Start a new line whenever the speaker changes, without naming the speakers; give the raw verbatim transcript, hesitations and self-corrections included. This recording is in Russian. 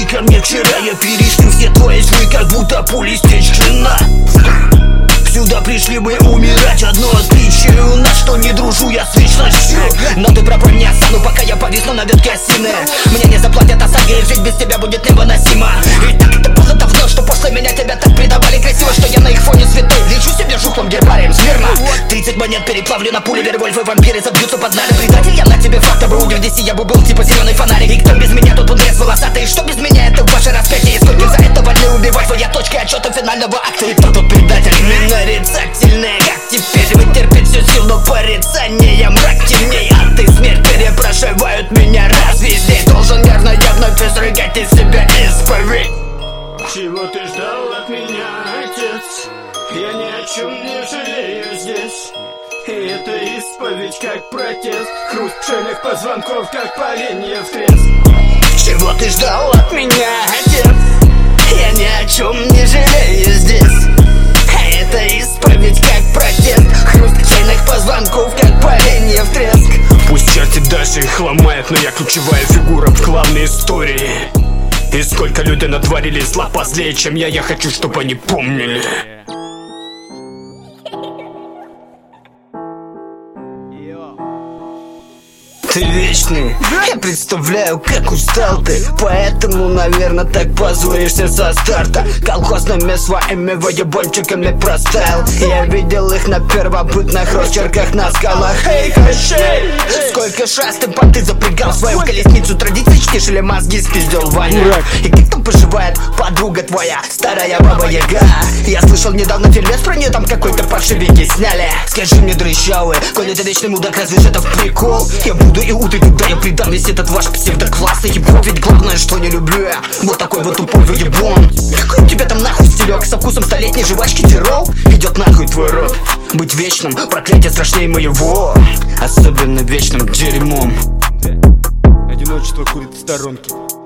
ко мне вчера, я перешли все твои сны, как будто пули стечена. Сюда пришли мы умирать, одно отличие у нас, что не дружу я с вечностью. Но ты пропой не остану, пока я повисну на ветке осины. Мне не заплатят осаги, и жить без тебя будет невыносимо. И так это было давно, что после меня тебя так предавали красиво, что я на их фоне святой лечу себе жухлым гербарием смирно. Тридцать монет переплавлю на пули, вервольфы, вампиры забьются под нами. Предатель, я на тебе факт, бы умер здесь, и я бы был типа зеленый фонарик. И кто без меня, тот удрез волосатый, что без меня, это ваше распятие. И сколько за этого не убивать, твоя точка отчета финального акта. И кто тут предатель? Нарицательный, как теперь вытерпеть всю силу порицания? Мрак темней, а ты смерть перепрошивают меня. Разве здесь должен нервно явно изрыгать из себя исповедь?
Чего ты ждал от меня, отец? Я ни о чем не жалею здесь. И это исповедь, как протест. Хруст шейных позвонков, как поленья в треск.
Чего ты ждал от меня, отец? Я ни о чем не жалею здесь. А это исповедь, как протест. Хруст шейных позвонков, как поленья в треск.
Пусть черти дальше их ломают, но я ключевая фигура в главной истории. И сколько людей натворили зла позлее, чем я, я хочу, чтобы они помнили.
Ты вечный, я представляю, как устал ты. Поэтому, наверное, так позоришься со старта. Колхозными своими воебончиками проставил. Я видел их на первобытных росчерках на скалах. Эй, Кощей! Сколько шас ты понты запрягал в свою колесницу. Традиции чтишь или мозги спиздил, Ваня? И как там поживает подруга твоя, старая баба Яга? Я слышал недавно фильмец про нее, там какой-то паршивенький сняли. Скажи мне, дрыщавый, коли ты вечный мудак, разве же это в прикол? Я буду и утром, когда я предам весь этот ваш псевдокласс. И ебать, ведь главное, что не люблю я вот такой вот тупой выебон. Какой у тебя там нахуй стилек со вкусом столетней жвачки Тирол? Идет нахуй твой рот. Быть вечным, проклятие страшнее моего. Особенно вечным дерьмом.
Одиночество курит в сторонке.